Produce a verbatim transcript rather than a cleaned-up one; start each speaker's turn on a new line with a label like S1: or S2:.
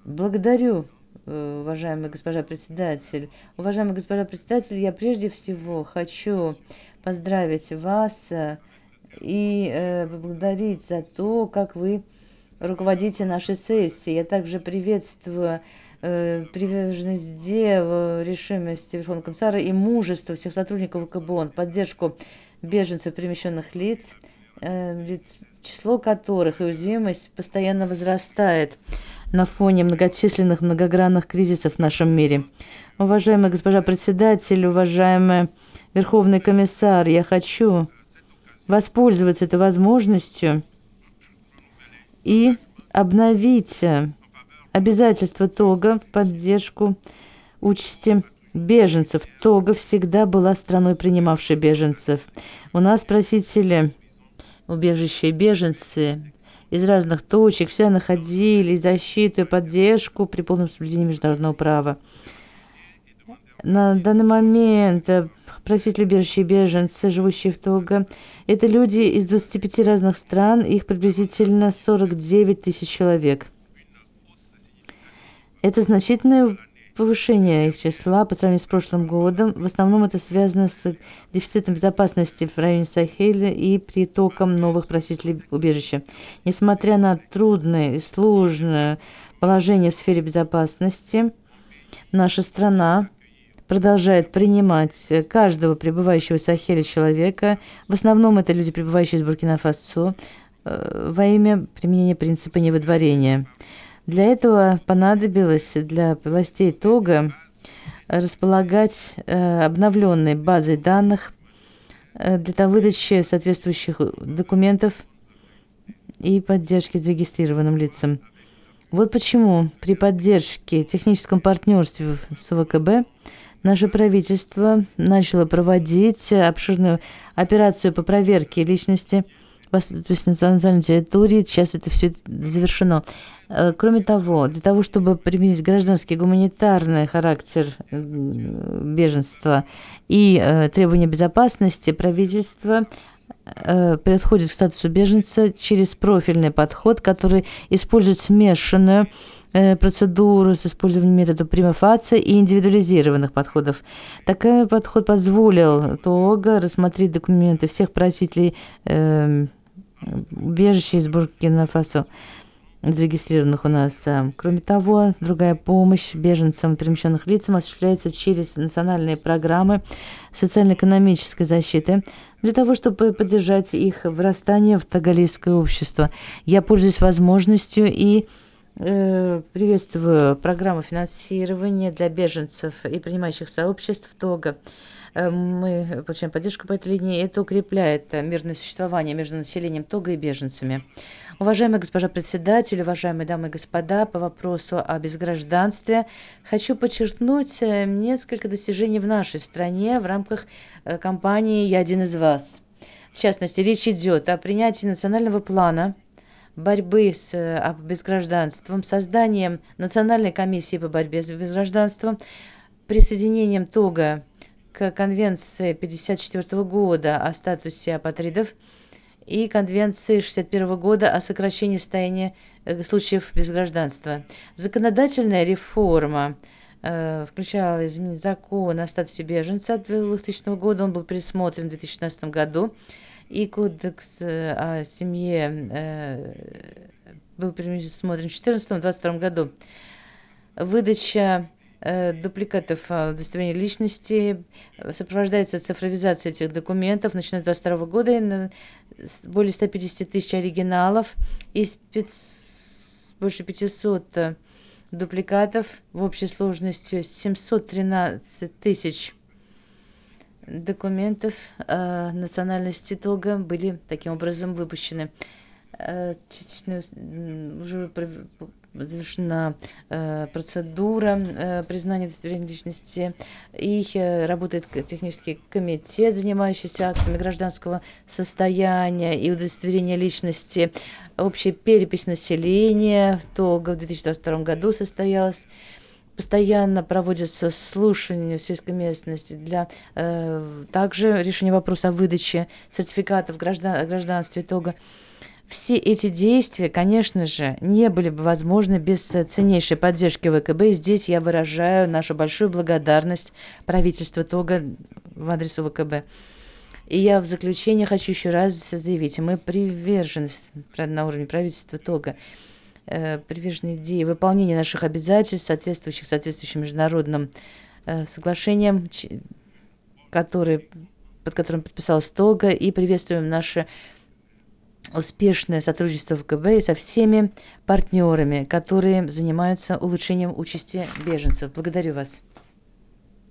S1: Благодарю, э, уважаемая госпожа председатель. Уважаемая госпожа председатель, я прежде всего хочу поздравить вас э, и э, поблагодарить за то, как вы руководите нашей сессией. Я также приветствую э, приверженность делу, решимость Верховного комиссара и мужество всех сотрудников ВКБ, поддержку беженцев, перемещенных лиц, э, лиц, число которых и уязвимость постоянно возрастает на фоне многочисленных многогранных кризисов в нашем мире. Уважаемая госпожа председатель, уважаемый Верховный комиссар, я хочу воспользоваться этой возможностью и обновить обязательства Того в поддержку участи беженцев. Того всегда была страной, принимавшей беженцев. У нас просители убежища и беженцы из разных точек все находили защиту и поддержку при полном соблюдении международного права. На данный момент просители убежища и беженцы, живущие в Того, это люди из двадцати пяти разных стран, их приблизительно сорок девять тысяч человек. Это значительное повышение их числа по сравнению с прошлым годом. В основном это связано с дефицитом безопасности в районе Сахеля и притоком новых просителей убежища. Несмотря на трудное и сложное положение в сфере безопасности, наша страна продолжает принимать каждого прибывающего в Сахеле человека. В основном это люди, прибывающие из Буркина-Фасо, во имя применения принципа невыдворения. Для этого понадобилось для властей Того располагать э, обновленной базой данных э, для выдачи соответствующих документов и поддержки зарегистрированным лицам. Вот почему при поддержке техническом партнерстве с ВКБ наше правительство начало проводить обширную операцию по проверке личности по национальной территории. Сейчас это все завершено. Кроме того, для того, чтобы применить гражданский гуманитарный характер беженства и э, требования безопасности, правительство э, переходит к статусу беженца через профильный подход, который использует смешанную э, процедуру с использованием метода prima facie и индивидуализированных подходов. Такой подход позволил Того рассмотреть документы всех просителей э, убежища из Буркина-Фасо, зарегистрированных у нас. Кроме того, другая помощь беженцам и перемещенным лицам осуществляется через национальные программы социально-экономической защиты для того, чтобы поддержать их вырастание в тоголийское общество. Я пользуюсь возможностью и э, приветствую программу финансирования для беженцев и принимающих сообществ в Того. Мы получаем поддержку по этой линии, и это укрепляет мирное существование между населением Того и беженцами. Уважаемая госпожа председатель, уважаемые дамы и господа, по вопросу о безгражданстве хочу подчеркнуть несколько достижений в нашей стране в рамках кампании «Я один из вас». В частности, речь идет о принятии национального плана борьбы с безгражданством, созданием Национальной комиссии по борьбе с безгражданством, присоединением Того к Конвенции пятьдесят четвёртого года о статусе апатридов и Конвенции шестьдесят первого года о сокращении состояния случаев безгражданства. Законодательная реформа э, включала изменение закона о статусе беженца двухтысячного года. Он был пересмотрен в две тысячи шестнадцатом году. И кодекс э, о семье э, был пересмотрен в две тысячи четырнадцатом — две тысячи двадцать втором году. Выдача дубликатов удостоверения личности сопровождается цифровизацией этих документов, начиная с две тысячи двадцать второго года, более ста пятидесяти тысяч оригиналов и больше пятисот дубликатов в общей сложности семьсот тринадцать тысяч документов национальности Того были таким образом выпущены. Частично уже завершена э, процедура э, признания удостоверения личности. И э, работает технический комитет, занимающийся актами гражданского состояния и удостоверения личности. Общая перепись населения в Того в две тысячи двадцать втором году состоялась. Постоянно проводятся слушания в сельской местности для э, также решения вопроса о выдаче сертификатов граждан, о гражданстве Того. Все эти действия, конечно же, не были бы возможны без ценнейшей поддержки ВКБ. И здесь я выражаю нашу большую благодарность правительству Того в адрес ВКБ. И я в заключение хочу еще раз заявить, мы привержены на уровне правительства Того, э, привержены идее выполнения наших обязательств, соответствующих соответствующим международным э, соглашениям, которые, под которым подписалась Того, и приветствуем наше успешное сотрудничество ВКБ и со всеми партнерами, которые занимаются улучшением участи беженцев. Благодарю вас.